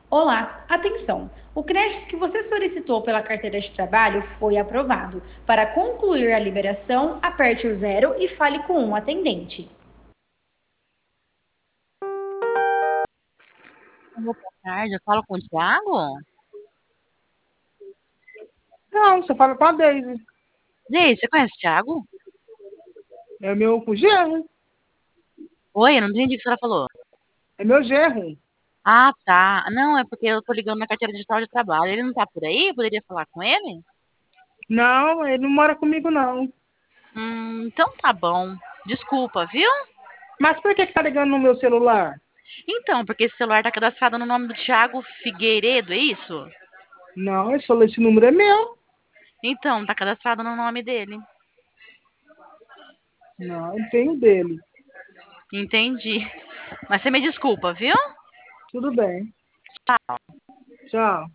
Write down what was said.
Olá, atenção! O crédito que você solicitou pela carteira de trabalho foi aprovado. Para concluir a liberação, aperte o zero e fale com um atendente. Boa tarde, eu falo com o Thiago? Não, você fala com a Daisy. Gente, você conhece o Thiago? É meu genro. Oi, eu não entendi o que a senhora falou. É meu genro. Ah, tá. Não, é porque eu tô ligando na carteira digital de trabalho. Ele não tá por aí? Eu poderia falar com ele? Não, ele não mora comigo, não. Então tá bom. Desculpa, viu? Mas por que tá ligando no meu celular? Então, porque esse celular tá cadastrado no nome do Thiago Figueiredo, é isso? Não, esse número é meu. Então, tá cadastrado no nome dele. Não, eu tenho dele. Entendi. Mas você me desculpa, viu? Tudo bem. Tchau.